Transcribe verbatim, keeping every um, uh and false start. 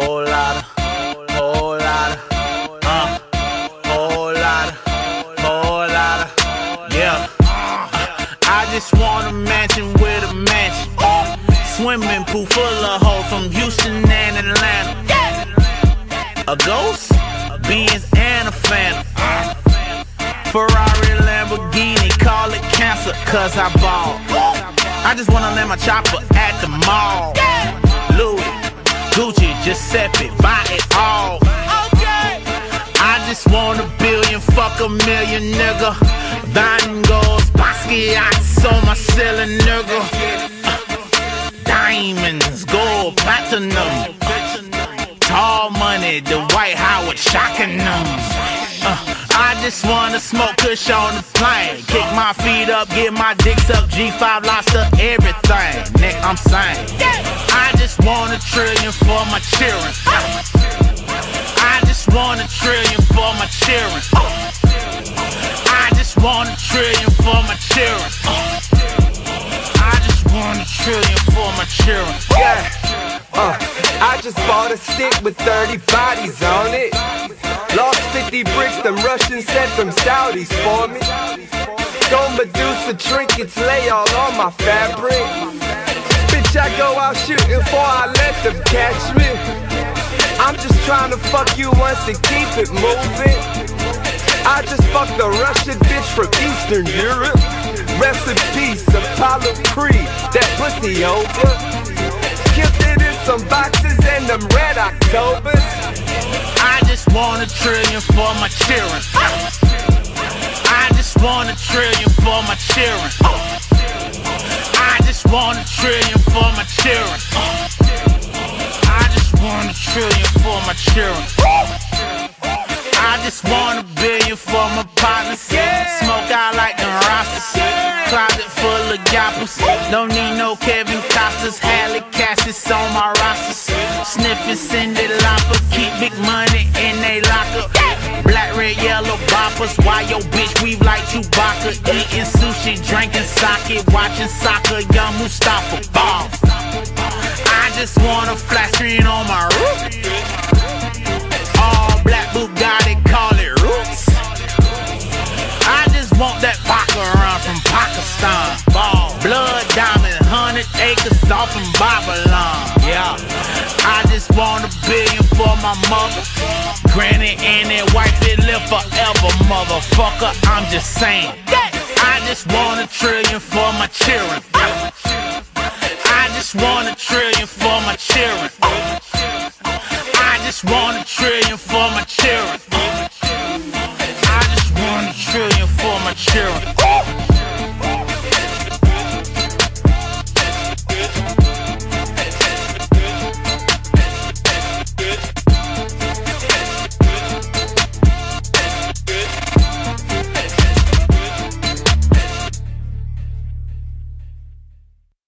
Whole lot, whole lot, uh, whole lot, whole lot, yeah. I just want a mansion with a mansion, swimming pool full of hoes from Houston and Atlanta. A ghost, Benz and a Phantom, Ferrari, Lamborghini, call it cancer, cause I ball. I just wanna land my chopper at the mall. Louis, Gucci, Giuseppe, buy it all. I just want a billion, fuck a million, nigga. Van Gogh, Basquiat's on my ceiling, nigga. uh, Diamonds, gold, platinum, tall money, the White Howard shocking them. uh, I just wanna smoke kush on the plane, kick my feet up, get my dicks up, G five lobster, everything, Nick, I'm saying. I just want a trillion for my children. I just want a trillion for my children. I just want a trillion for my children. I just want a trillion for my children. Yeah, uh, I just bought a stick with thirty bodies on it. Lost fifty bricks, them Russians sent them Saudis for me. Gold Medusa trinkets lay all on my fabric. Bitch, I go out shooting before I let them catch me. I'm just trying to fuck you once and keep it moving. I just fucked a Russian bitch from Eastern Europe. Rest in peace, Apollo Creed, that pussy over. Gifted in some boxes and them red Octobers. I just want a trillion for my children. I just want a trillion for my children. I just want a trillion for my children. I just want a trillion for my children. I just want a billion for my partners. Smoke out like them rosters. Closet full of yappers. Don't need no Kevin Costner's. Halle Cassis on my rosters. Sniffing Cindy Lauper. Keep big money in they locker. Black, red, yellow boppers. Why your bitch weave like Chewbacca? Eating sushi, drinking sake, watching soccer. Young Mustafa ball. I just want a flat screen on my roof. All black Bugatti, call it roots. I just want that vodka run from Pakistan. Ball, blood diamond, hundred acres off from Babylon. Yeah, I just want a billion for my mother. Granny and that wife, it live forever, motherfucker. I'm just saying. I just want a trillion for my children. I just want a trillion for my children. I just want a trillion for my children. I just want a trillion for my children.